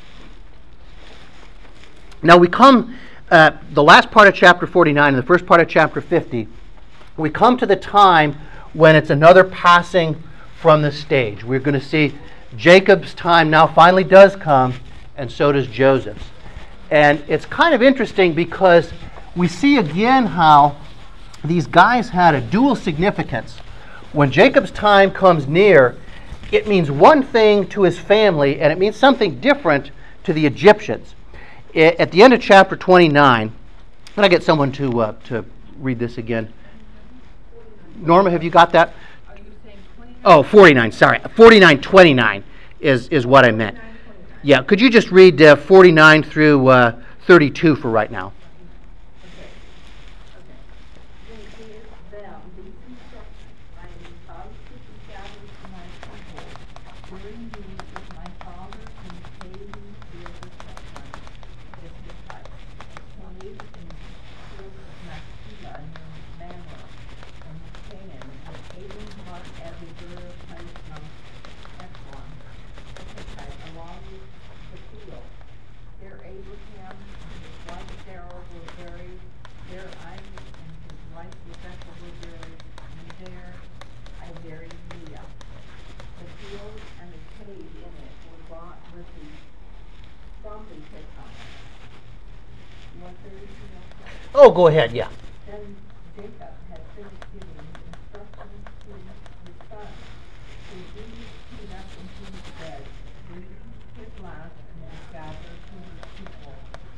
S1: Now we come, the last part of chapter 49 and the first part of chapter 50, we come to the time when it's another passing from the stage. We're going to see Jacob's time now finally does come, and so does Joseph's. And it's kind of interesting because we see again how these guys had a dual significance. When Jacob's time comes near, it means one thing to his family, and it means something different to the Egyptians. At the end of chapter 29, can I get someone to read this again? Norma, have you got that?
S5: Are you saying 29?
S1: Oh, 49, sorry. 49:29 is what I meant. Yeah, could you just read 49 through 32 for right now?
S5: Then give them these instructions. I am about to establish my people. During these is my father and pay me the other section. Is the type. Slave in Machpelah near Mamre and Canaan, and Abel bought Abigail place Mount Ephron, along with the field. There Abraham and his wife Sarah were buried. There Isaac and his wife Rebekah were buried. And there I buried Leah. The field and the cave in it were bought with the from the Hittites. You want 32 now?
S1: Oh, go ahead, yeah.
S5: Then Jacob had finished giving instructions to his son. So Jesus came up into his bed, breathed his last, and was gathered to his people.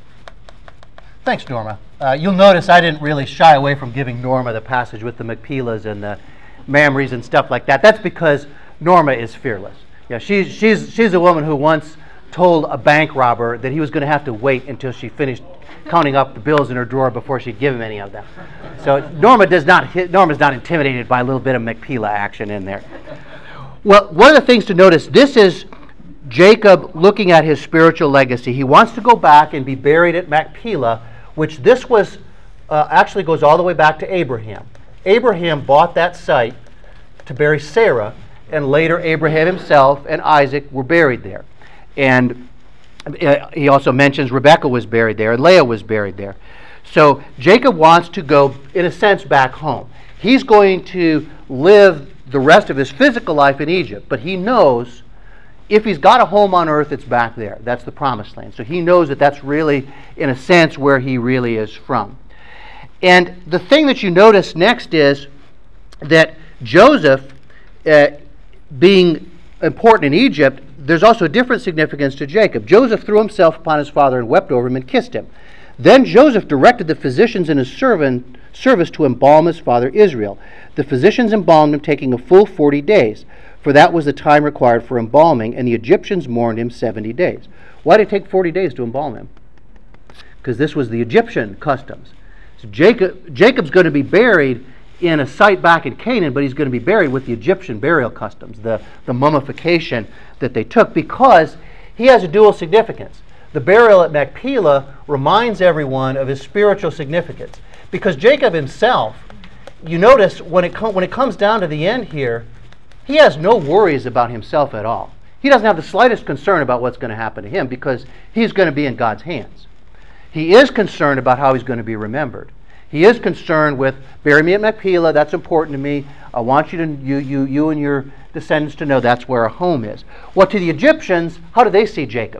S1: Thanks, Norma. You'll notice I didn't really shy away from giving Norma the passage with the Machpelahs and the Mamres and stuff like that. That's because Norma is fearless. Yeah, she's a woman who once told a bank robber that he was going to have to wait until she finished counting up the bills in her drawer before she'd give him any of them. So Norma's not intimidated by a little bit of Machpelah action in there. Well, one of the things to notice, this is Jacob looking at his spiritual legacy. He wants to go back and be buried at Machpelah, which this was actually goes all the way back to Abraham. Abraham bought that site to bury Sarah, and later Abraham himself and Isaac were buried there. And he also mentions Rebekah was buried there, and Leah was buried there. So Jacob wants to go, in a sense, back home. He's going to live the rest of his physical life in Egypt, but he knows if he's got a home on earth, it's back there. That's the promised land. So he knows that that's really, in a sense, where he really is from. And the thing that you notice next is that Joseph, being important in Egypt, there's also a different significance to Jacob. Joseph threw himself upon his father and wept over him and kissed him. Then Joseph directed the physicians in his service to embalm his father Israel. The physicians embalmed him, taking a full 40 days, for that was the time required for embalming, and the Egyptians mourned him 70 days. Why did it take 40 days to embalm him? Because this was the Egyptian customs. So Jacob's going to be buried in a site back in Canaan, but he's going to be buried with the Egyptian burial customs, the mummification that they took, because he has a dual significance. The burial at Machpelah reminds everyone of his spiritual significance, because Jacob himself, you notice when it comes down to the end here, he has no worries about himself at all. He doesn't have the slightest concern about what's going to happen to him, because he's going to be in God's hands. He is concerned about how he's going to be remembered. He is concerned with, bury me at Machpelah, that's important to me. I want you and your descendants to know that's where our home is. Well, to the Egyptians, how do they see Jacob?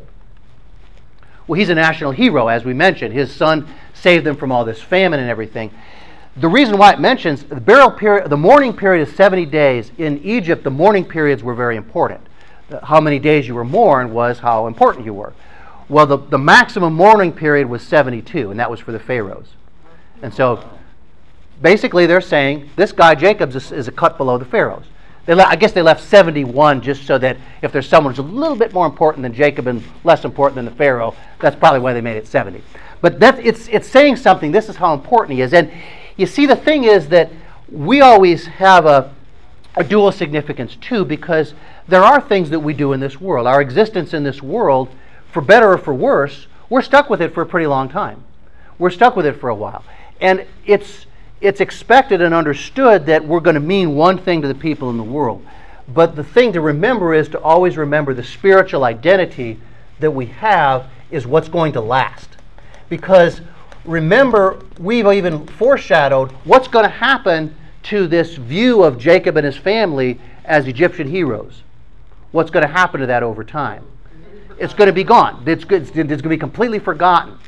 S1: Well, he's a national hero, as we mentioned. His son saved them from all this famine and everything. The reason why it mentions the burial period, the mourning period is 70 days. In Egypt, the mourning periods were very important. How many days you were mourned was how important you were. Well, the maximum mourning period was 72, and that was for the pharaohs. And so, basically, they're saying this guy Jacob is a cut below the pharaohs. I guess they left 71 just so that if there's someone who's a little bit more important than Jacob and less important than the pharaoh, that's probably why they made it 70. But it's saying something. This is how important he is. And you see, the thing is that we always have a dual significance too, because there are things that we do in this world. Our existence in this world, for better or for worse, we're stuck with it for a pretty long time. We're stuck with it for a while. And it's expected and understood that we're going to mean one thing to the people in the world. But the thing to remember is to always remember the spiritual identity that we have is what's going to last. Because remember, we've even foreshadowed what's going to happen to this view of Jacob and his family as Egyptian heroes. What's going to happen to that over time? It's going to be gone. It's going to be completely forgotten.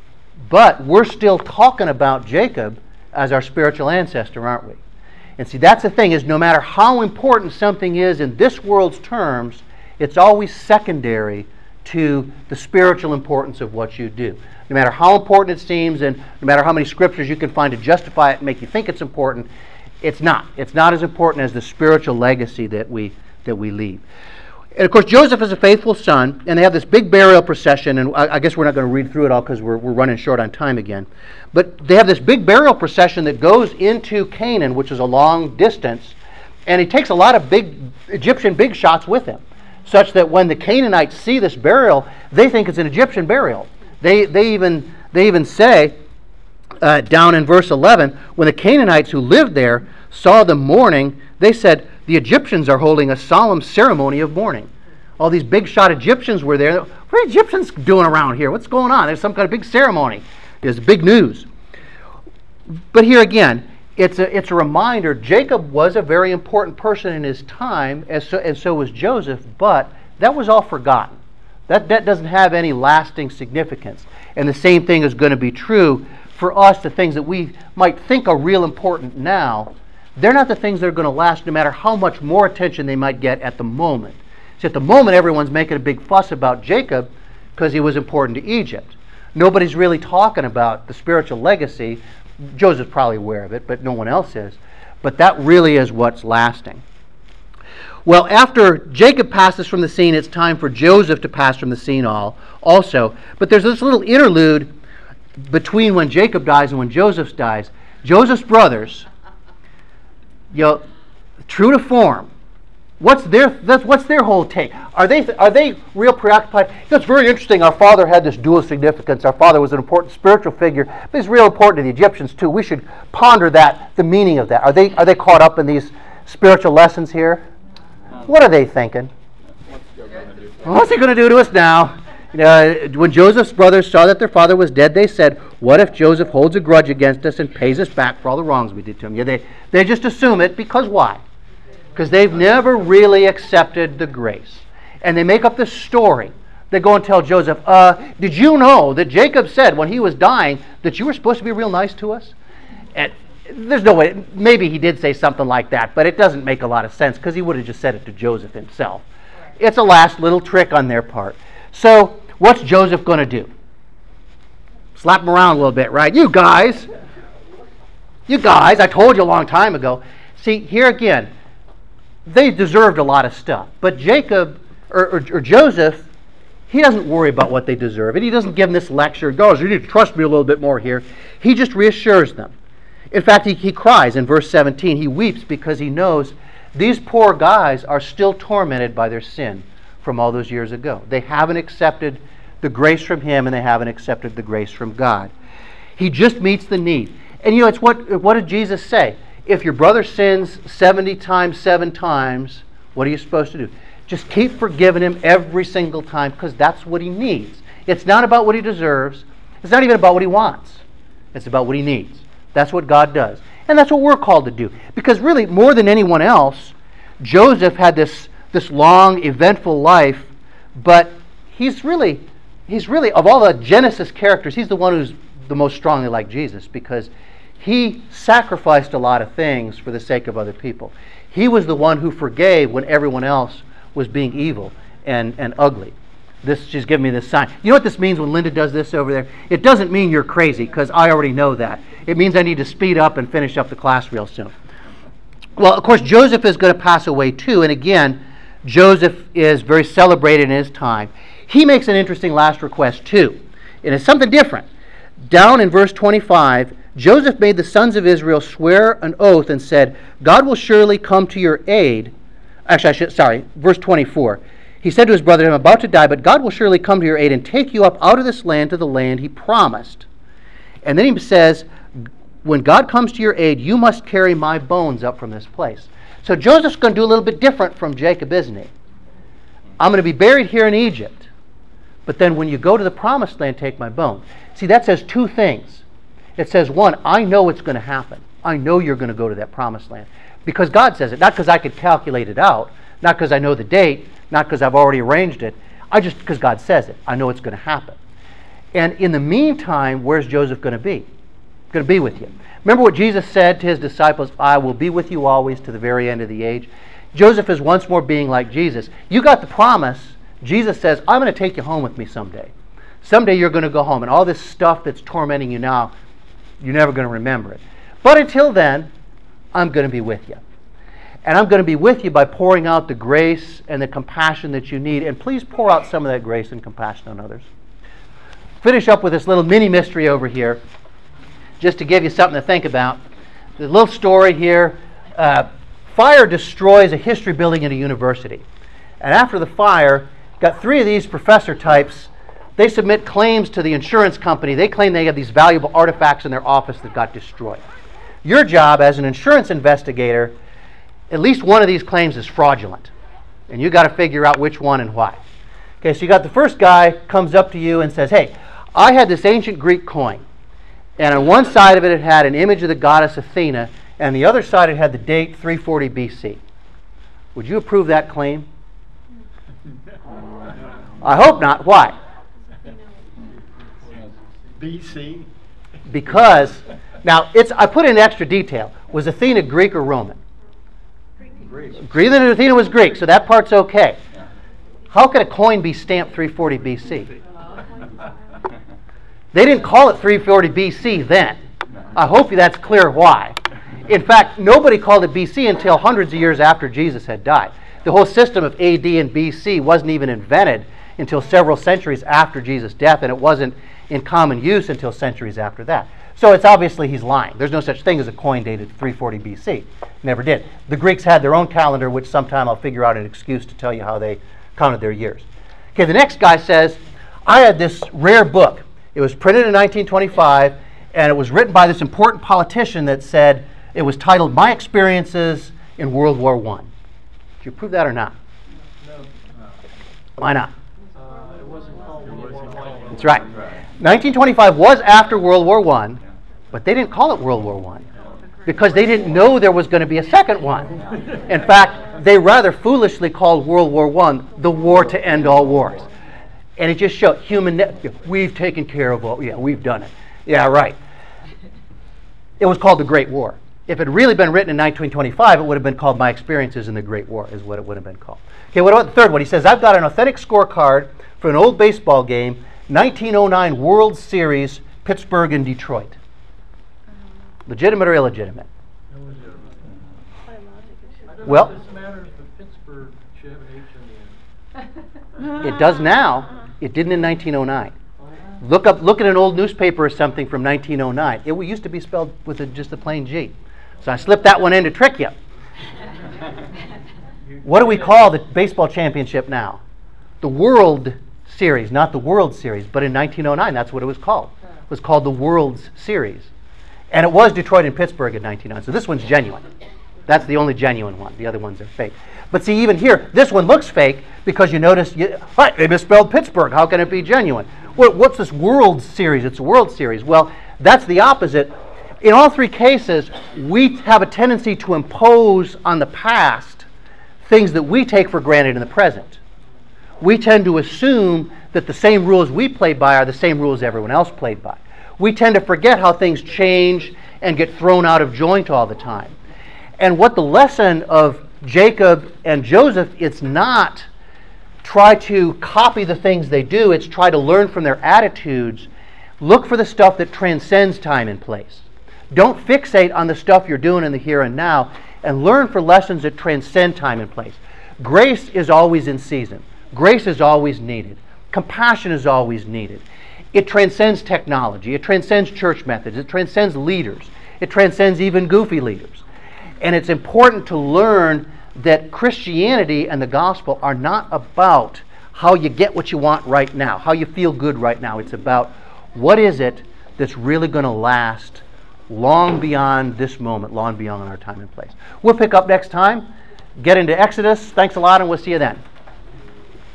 S1: But we're still talking about Jacob as our spiritual ancestor, aren't we? And see, that's the thing, is no matter how important something is in this world's terms, it's always secondary to the spiritual importance of what you do. No matter how important it seems, and no matter how many scriptures you can find to justify it and make you think it's important, it's not. It's not as important as the spiritual legacy that we leave. And of course, Joseph is a faithful son, and they have this big burial procession, and I guess we're not going to read through it all because we're running short on time again. But they have this big burial procession that goes into Canaan, which is a long distance, and he takes a lot of big Egyptian big shots with him, such that when the Canaanites see this burial, they think it's an Egyptian burial. They even say, down in verse 11, when the Canaanites who lived there saw them mourning, they said, the Egyptians are holding a solemn ceremony of mourning. All these big shot Egyptians were there. What are Egyptians doing around here? What's going on? There's some kind of big ceremony. There's big news. But here again, it's a reminder, Jacob was a very important person in his time, and so was Joseph, but that was all forgotten. That doesn't have any lasting significance. And the same thing is going to be true for us. The things that we might think are real important now, they're not the things that are going to last no matter how much more attention they might get at the moment. See, at the moment, everyone's making a big fuss about Jacob because he was important to Egypt. Nobody's really talking about the spiritual legacy. Joseph's probably aware of it, but no one else is. But that really is what's lasting. Well, after Jacob passes from the scene, it's time for Joseph to pass from the scene also. But there's this little interlude between when Jacob dies and when Joseph dies. Joseph's brothers, true to form, what's their whole take? Are they real preoccupied? It's very interesting. Our father had this dual significance. Our father was an important spiritual figure, but he's real important to the Egyptians too. We should ponder that, the meaning of that. Are they caught up in these spiritual lessons here? What are they thinking? What's he going to do to us now? When Joseph's brothers saw that their father was dead, they said, what if Joseph holds a grudge against us and pays us back for all the wrongs we did to him? They just assume it because why? Because they've never really accepted the grace. And they make up this story. They go and tell Joseph, did you know that Jacob said when he was dying that you were supposed to be real nice to us? And there's no way. Maybe he did say something like that, but it doesn't make a lot of sense because he would have just said it to Joseph himself. It's a last little trick on their part. So what's Joseph going to do? Slap him around a little bit, right? You guys, I told you a long time ago. See, here again, they deserved a lot of stuff. But Jacob, or Joseph, he doesn't worry about what they deserve. And he doesn't give them this lecture, guys, you need to trust me a little bit more here. He just reassures them. In fact, he cries in verse 17. He weeps because he knows these poor guys are still tormented by their sin from all those years ago. They haven't accepted the grace from him, and they haven't accepted the grace from God. He just meets the need. And it's what did Jesus say? If your brother sins 70 times, 7 times, what are you supposed to do? Just keep forgiving him every single time because that's what he needs. It's not about what he deserves. It's not even about what he wants. It's about what he needs. That's what God does. And that's what we're called to do. Because really, more than anyone else, Joseph had this long, eventful life, but he's really, of all the Genesis characters, he's the one who's the most strongly like Jesus because he sacrificed a lot of things for the sake of other people. He was the one who forgave when everyone else was being evil and ugly. She's giving me this sign. You know what this means when Linda does this over there? It doesn't mean you're crazy, because I already know that. It means I need to speed up and finish up the class real soon. Well, of course, Joseph is going to pass away too, and again, Joseph is very celebrated in his time. He makes an interesting last request too, and it's something different. Down in verse 25, Joseph made the sons of Israel swear an oath and said, God will surely come to your aid. Verse 24. He said to his brother, I'm about to die, but God will surely come to your aid and take you up out of this land to the land he promised. And then he says, when God comes to your aid, you must carry my bones up from this place. So Joseph's going to do a little bit different from Jacob, isn't he? I'm going to be buried here in Egypt, but then when you go to the promised land, take my bones. See, that says two things. It says, one, I know it's going to happen. I know you're going to go to that promised land. Because God says it, not because I could calculate it out, not because I know the date, not because I've already arranged it, because God says it. I know it's going to happen. And in the meantime, where's Joseph going to be? Going to be with you. Remember what Jesus said to his disciples, I will be with you always to the very end of the age. Joseph is once more being like Jesus. You got the promise. Jesus says, I'm going to take you home with me someday. Someday you're going to go home, and all this stuff that's tormenting you now, you're never going to remember it. But until then, I'm going to be with you. And I'm going to be with you by pouring out the grace and the compassion that you need. And please pour out some of that grace and compassion on others. Finish up with this little mini mystery over here, just to give you something to think about. The little story here. Fire destroys a history building in a university. And after the fire, got 3 of these professor types. They submit claims to the insurance company. They claim they have these valuable artifacts in their office that got destroyed. Your job as an insurance investigator, at least one of these claims is fraudulent. And you got to figure out which one and why. Okay, so you got the first guy comes up to you and says, hey, I had this ancient Greek coin. And on one side of it, it had an image of the goddess Athena. And the other side, it had the date 340 BC. Would you approve that claim? I hope not. Why?
S6: BC?
S1: Because, now, I put in extra detail. Was Athena Greek or Roman?
S6: Greek.
S1: Greek. Athena was Greek, so that part's okay. How could a coin be stamped 340 BC? They didn't call it 340 BC then. I hope that's clear why. In fact, nobody called it BC until hundreds of years after Jesus had died. The whole system of AD and BC wasn't even invented until several centuries after Jesus' death, and it wasn't in common use until centuries after that. So it's obviously he's lying. There's no such thing as a coin dated 340 BC. Never did. The Greeks had their own calendar, which sometime I'll figure out an excuse to tell you how they counted their years. Okay, the next guy says, I had this rare book. It was printed in 1925, and it was written by this important politician that said, it was titled My Experiences in World War I. Did you prove that or not?
S6: No.
S1: Why not?
S6: It wasn't called World War I.
S1: That's right. 1925 was after World War I, but they didn't call it World War I because they didn't know there was going to be a second one. In fact, they rather foolishly called World War I the war to end all wars. And it just showed we've taken care of all, we've done it. Yeah, right. It was called the Great War. If it had really been written in 1925, it would have been called My Experiences in the Great War, is what it would have been called. Okay, what about the third one? He says, I've got an authentic scorecard for an old baseball game, 1909 World Series, Pittsburgh and Detroit. Legitimate or illegitimate? Well,
S6: It doesn't matter if the Pittsburgh should have an H in the end.
S1: it does now. It didn't in 1909. Look at an old newspaper or something from 1909. It used to be spelled with just a plain G. So I slipped that one in to trick you. What do we call the baseball championship now? The World Series, not the World Series, but in 1909, that's what it was called. It was called the World Series. And it was Detroit and Pittsburgh in 1909, so this one's genuine. That's the only genuine one. The other ones are fake. But see, even here, this one looks fake because you notice, right, they misspelled Pittsburgh. How can it be genuine? What's this World Series? It's a World Series. Well, that's the opposite. In all 3 cases, we have a tendency to impose on the past things that we take for granted in the present. We tend to assume that the same rules we played by are the same rules everyone else played by. We tend to forget how things change and get thrown out of joint all the time. And what the lesson of Jacob and Joseph, it's not try to copy the things they do, it's try to learn from their attitudes. Look for the stuff that transcends time and place. Don't fixate on the stuff you're doing in the here and now, and learn for lessons that transcend time and place. Grace is always in season. Grace is always needed. Compassion is always needed. It transcends technology. It transcends church methods. It transcends leaders. It transcends even goofy leaders. And it's important to learn that Christianity and the gospel are not about how you get what you want right now, how you feel good right now. It's about what is it that's really going to last long beyond this moment, long beyond our time and place. We'll pick up next time, get into Exodus. Thanks a lot, and we'll see you then.